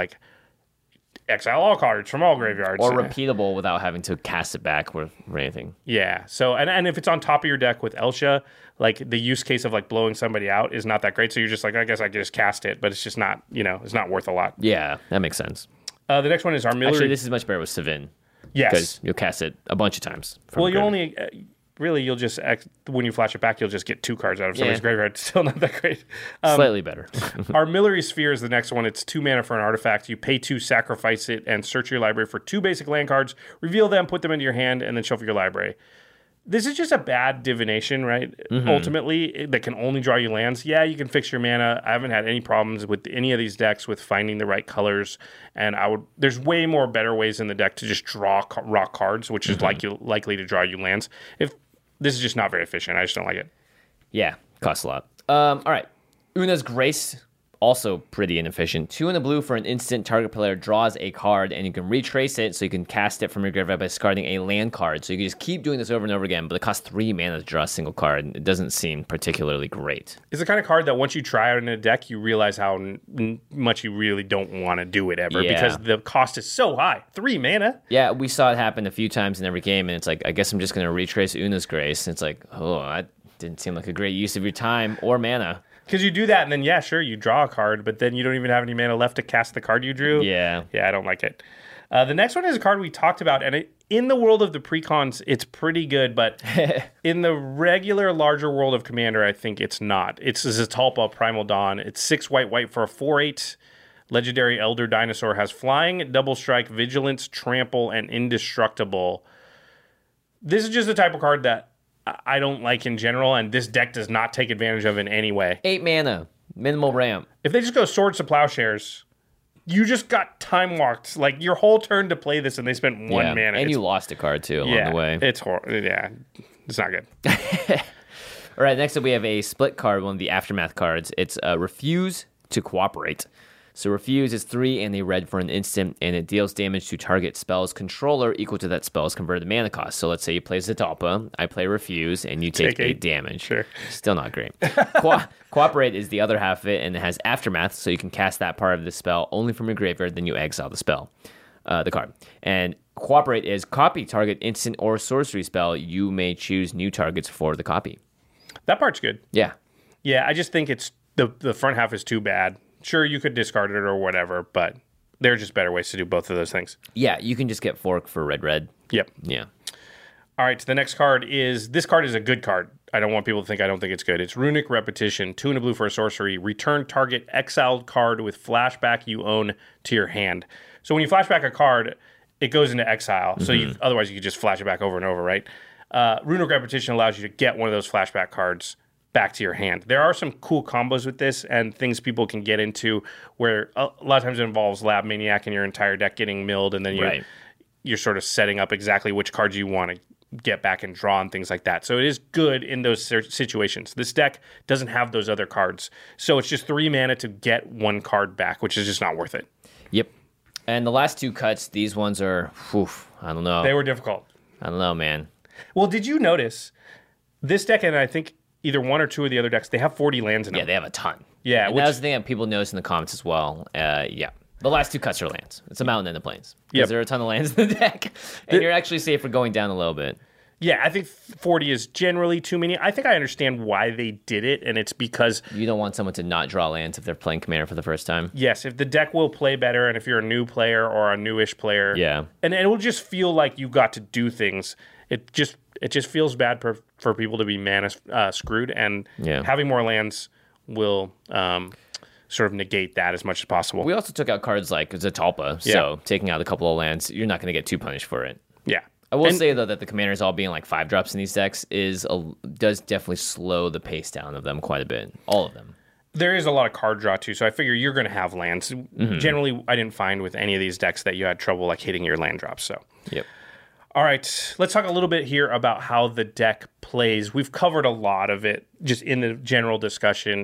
S2: exile all cards from all graveyards.
S3: Or repeatable without having to cast it back or anything.
S2: Yeah. So, and if it's on top of your deck with Elsha, the use case of blowing somebody out is not that great. So you're just I guess I could just cast it, but it's just not, it's not worth a lot.
S3: Yeah, that makes sense.
S2: The next one is Armillary.
S3: Actually, this is much better with Savin.
S2: Yes.
S3: Because you'll cast it a bunch of times.
S2: Well, you only... You'll just, when you flash it back, you'll just get 2 cards out of somebody's graveyard. Still not that great.
S3: Slightly better.
S2: Armillary Sphere is the next one. It's 2 mana for an artifact. You pay 2, sacrifice it, and search your library for 2 basic land cards, reveal them, put them into your hand, and then shuffle your library. This is just a bad divination, right? Mm-hmm. Ultimately, that can only draw you lands. Yeah, you can fix your mana. I haven't had any problems with any of these decks with finding the right colors, and there's way more better ways in the deck to just draw raw cards, which is likely to draw you lands. This is just not very efficient. I just don't like it.
S3: Yeah, costs a lot. All right. Una's Grace, also pretty inefficient. 2 in the blue for an instant. Target player draws a card, and you can retrace it, so you can cast it from your graveyard by discarding a land card. So you can just keep doing this over and over again, but it costs 3 mana to draw a single card, and it doesn't seem particularly great.
S2: It's the kind of card that once you try it in a deck, you realize how much you really don't want to do it ever, because the cost is so high. 3 mana?
S3: Yeah, we saw it happen a few times in every game, and it's I guess I'm just going to retrace Una's Grace. And it's that didn't seem like a great use of your time or mana.
S2: Because you do that, and then, yeah, sure, you draw a card, but then you don't even have any mana left to cast the card you drew.
S3: Yeah.
S2: Yeah, I don't like it. The next one is a card we talked about, and in the world of the precons, it's pretty good, but in the regular, larger world of Commander, I think it's not. It's Zetalpa Primal Dawn. It's 6 white for a 4/8. Legendary Elder Dinosaur has flying, double strike, vigilance, trample, and indestructible. This is just the type of card that I don't like in general, and this deck does not take advantage of in any way.
S3: 8 mana, minimal ramp.
S2: If they just go Swords to Plowshares, you just got time walked. Like, your whole turn to play this, and they spent 1 mana.
S3: And you lost a card, too, along the way.
S2: It's horrible. Yeah, it's not good.
S3: All right, next up we have a split card, one of the Aftermath cards. It's Refuse to Cooperate. So Refuse is 3 and a red for an instant, and it deals damage to target spell's controller equal to that spell's converted mana cost. So let's say you play Zetalpa, I play Refuse, and you take 8 damage.
S2: Sure.
S3: Still not great. Cooperate is the other half of it, and it has Aftermath, so you can cast that part of the spell only from your graveyard, then you exile the spell, the card. And Cooperate is copy target instant or sorcery spell. You may choose new targets for the copy.
S2: That part's good.
S3: Yeah.
S2: Yeah, I just think it's the front half is too bad. Sure, you could discard it or whatever, but there are just better ways to do both of those things.
S3: Yeah, you can just get Fork for red.
S2: Yep.
S3: Yeah.
S2: All right, so the next card is... This card is a good card. I don't want people to think I don't think it's good. It's Runic Repetition, 2 and a blue for a sorcery. Return target exiled card with flashback you own to your hand. So when you flashback a card, it goes into exile. So otherwise you could just flash it back over and over, right? Runic Repetition allows you to get one of those flashback cards back to your hand. There are some cool combos with this and things people can get into where a lot of times it involves Lab Maniac and your entire deck getting milled, and then you're sort of setting up exactly which cards you want to get back and draw and things like that. So it is good in those situations. This deck doesn't have those other cards. So it's just 3 mana to get 1 card back, which is just not worth it.
S3: Yep. And the last 2 cuts, these ones are, I don't know.
S2: They were difficult.
S3: I don't know, man.
S2: Well, did you notice this deck, and I think either 1 or 2 of the other decks, they have 40 lands in them.
S3: Yeah, they have a ton.
S2: Yeah.
S3: And that was the thing that people noticed in the comments as well. Yeah. The last 2 cuts are lands. It's a mountain and the plains. Because there are a ton of lands in the deck. And you're actually safe for going down a little bit.
S2: Yeah, I think 40 is generally too many. I think I understand why they did it, and it's because...
S3: You don't want someone to not draw lands if they're playing Commander for the first time.
S2: Yes, if the deck will play better, and if you're a new player or a newish player...
S3: Yeah.
S2: And it will just feel like you got to do things. It just feels bad for people to be mana screwed, and having more lands will sort of negate that as much as possible.
S3: We also took out cards like Zetalpa, so taking out a couple of lands, you're not going to get too punished for it.
S2: Yeah.
S3: I will say, though, that the Commanders all being like 5-drops in these decks does definitely slow the pace down of them quite a bit. All of them.
S2: There is a lot of card draw, too, so I figure you're going to have lands. Generally, I didn't find with any of these decks that you had trouble like hitting your land drops. So.
S3: Yep.
S2: All right, let's talk a little bit here about how the deck plays. We've covered a lot of it just in the general discussion.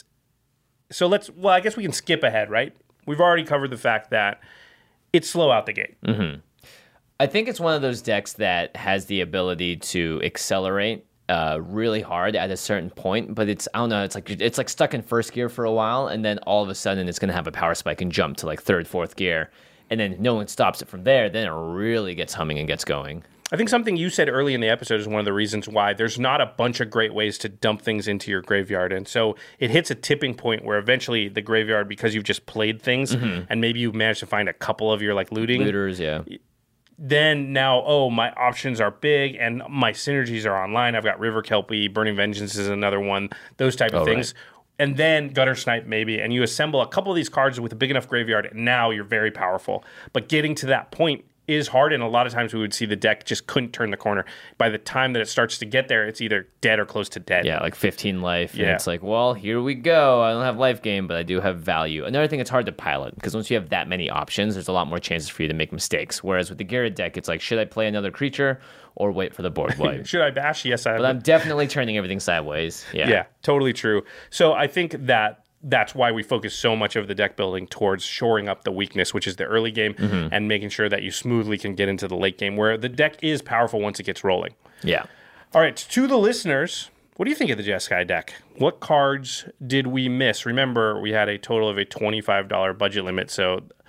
S2: I guess we can skip ahead, right? We've already covered the fact that it's slow out the gate.
S3: Mm-hmm. I think it's one of those decks that has the ability to accelerate really hard at a certain point, but it's like stuck in first gear for a while, and then all of a sudden it's going to have a power spike and jump to like 3rd, 4th gear, and then no one stops it from there. Then it really gets humming and gets going.
S2: I think something you said early in the episode is one of the reasons why there's not a bunch of great ways to dump things into your graveyard. And so it hits a tipping point where eventually the graveyard, because you've just played things and maybe you've managed to find a couple of your like looters, then now, my options are big and my synergies are online. I've got River Kelpie, Burning Vengeance is another one, those type of things. Right. And then Gutter Snipe maybe, and you assemble a couple of these cards with a big enough graveyard, and now you're very powerful. But getting to that point is hard, and a lot of times we would see the deck just couldn't turn the corner. By the time that it starts to get there, it's either dead or close to dead.
S3: Yeah, like 15 life. Yeah. And it's like, well, here we go. I don't have life gain, but I do have value. Another thing, it's hard to pilot, because once you have that many options, there's a lot more chances for you to make mistakes. Whereas with the Garrett deck, it's like, should I play another creature or wait for the board wipe?
S2: Should I bash? Yes, I have.
S3: But I'm definitely turning everything sideways.
S2: Yeah, totally true. So I think that's why we focus so much of the deck building towards shoring up the weakness, which is the early game, and making sure that you smoothly can get into the late game, where the deck is powerful once it gets rolling.
S3: Yeah.
S2: All right, to the listeners, what do you think of the Jeskai deck? What cards did we miss? Remember, we had a total of a $25 budget limit, so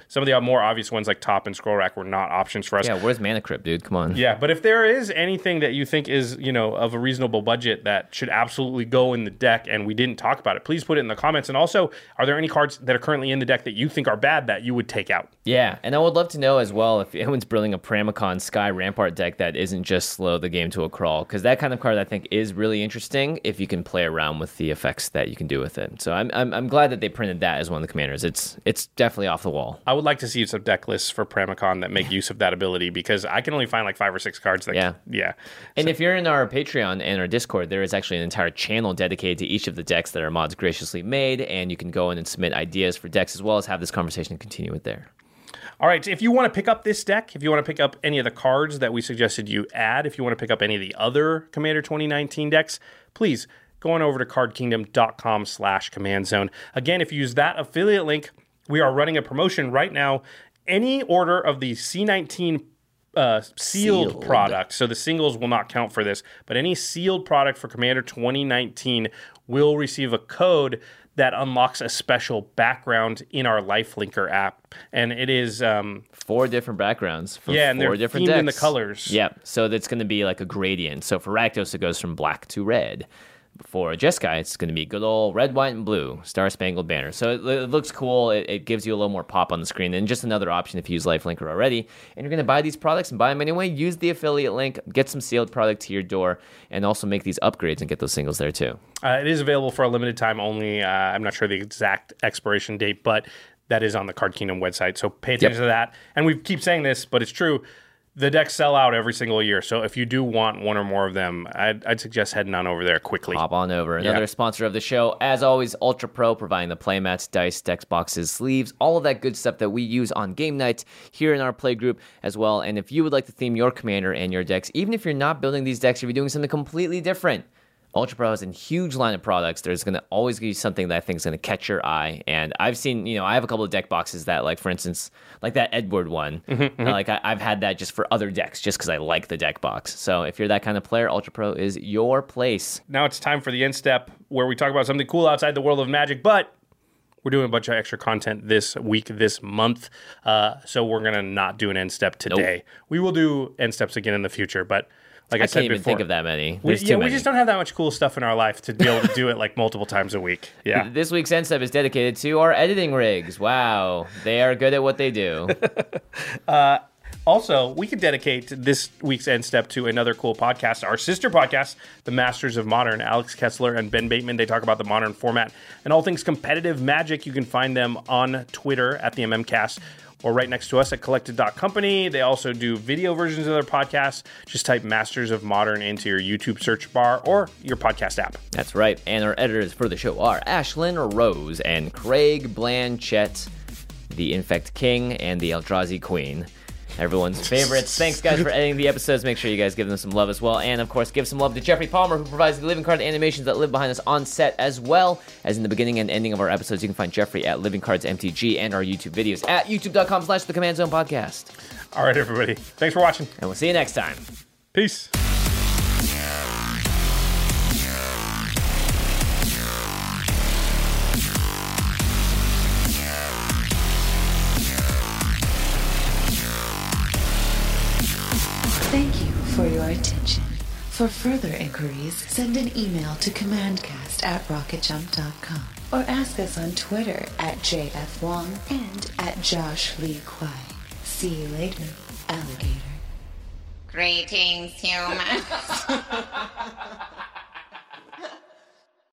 S2: Some of the more obvious ones like Top and Scroll Rack were not options for us.
S3: Yeah, where's Mana Crypt, dude? Come on.
S2: Yeah, but if there is anything that you think is, of a reasonable budget that should absolutely go in the deck and we didn't talk about it, please put it in the comments. And also, are there any cards that are currently in the deck that you think are bad that you would take out?
S3: Yeah, and I would love to know as well if anyone's building a Pramicon Sky Rampart deck that isn't just slow the game to a crawl, because that kind of card I think is really interesting if you can play around with the effects that you can do with it. So I'm glad that they printed that as one of the commanders. It's definitely off the wall.
S2: I would like to see some deck lists for Pramicon that make use of that ability, because I can only find like 5 or 6 cards. Yeah.
S3: And if you're in our Patreon and our Discord, there is actually an entire channel dedicated to each of the decks that our mods graciously made, and you can go in and submit ideas for decks as well as have this conversation and continue it there.
S2: All right, if you want to pick up this deck, if you want to pick up any of the cards that we suggested you add, if you want to pick up any of the other Commander 2019 decks, please go on over to cardkingdom.com/command zone. Again, if you use that affiliate link, we are running a promotion right now. Any order of the C19 sealed product, so the singles will not count for this, but any sealed product for Commander 2019 will receive a code that unlocks a special background in our Lifelinker app. And it is
S3: 4 different backgrounds for
S2: and
S3: 4
S2: they're
S3: different
S2: themed
S3: decks.
S2: in the colors.
S3: Yeah, so that's going to be like a gradient. So for Rakdos, it goes from black to red. For Jeskai, it's going to be good old red, white, and blue, Star Spangled Banner. So it looks cool. It gives you a little more pop on the screen. And just another option if you use Lifelinker already. And you're going to buy these products and buy them anyway. Use the affiliate link, get some sealed product to your door, and also make these upgrades and get those singles there too.
S2: It is available for a limited time only. I'm not sure the exact expiration date, but that is on the Card Kingdom website. So pay attention to that. And we keep saying this, but it's true. The decks sell out every single year, so if you do want one or more of them, I'd suggest heading on over there quickly.
S3: Hop on over. Another sponsor of the show, as always, Ultra Pro, providing the playmats, dice, decks, boxes, sleeves, all of that good stuff that we use on game nights here in our play group as well. And if you would like to theme your commander and your decks, even if you're not building these decks, if you're doing something completely different, Ultra Pro has a huge line of products. There's going to always be something that I think is going to catch your eye. And I've seen, I have a couple of deck boxes that, like, for instance, like that Edward one. Like, I've had that just for other decks, just because I like the deck box. So if you're that kind of player, Ultra Pro is your place.
S2: Now it's time for the end step, where we talk about something cool outside the world of Magic, but we're doing a bunch of extra content this week, this month. So we're going to not do an end step today. Nope. We will do end steps again in the future, but like I said
S3: can't even
S2: before,
S3: think of that many.
S2: We just don't have that much cool stuff in our life to be able to do it like multiple times a week. Yeah.
S3: This week's end step is dedicated to our editing rigs. Wow. They are good at what they do.
S2: Also, we could dedicate this week's end step to another cool podcast, our sister podcast, The Masters of Modern. Alex Kessler and Ben Bateman, they talk about the modern format and all things competitive Magic. You can find them on Twitter at the MMCast or right next to us at collected.company. They also do video versions of their podcasts. Just type Masters of Modern into your YouTube search bar or your podcast app.
S3: That's right. And our editors for the show are Ashlyn Rose and Craig Blanchett, the Infect King and the Eldrazi Queen. Everyone's favorites. Thanks, guys, for editing the episodes. Make sure you guys give them some love as well. And, of course, give some love to Jeffrey Palmer, who provides the living card animations that live behind us on set, as well as in the beginning and ending of our episodes. You can find Jeffrey at Living Cards MTG and our YouTube videos at youtube.com/The Command Zone Podcast.
S2: All right, everybody. Thanks for watching.
S3: And we'll see you next time.
S2: Peace.
S1: Thank you for your attention. For further inquiries, send an email to commandcast@rocketjump.com or ask us on Twitter at JFWong and at Josh Lee Kwai. See you later, alligator.
S6: Greetings, humans.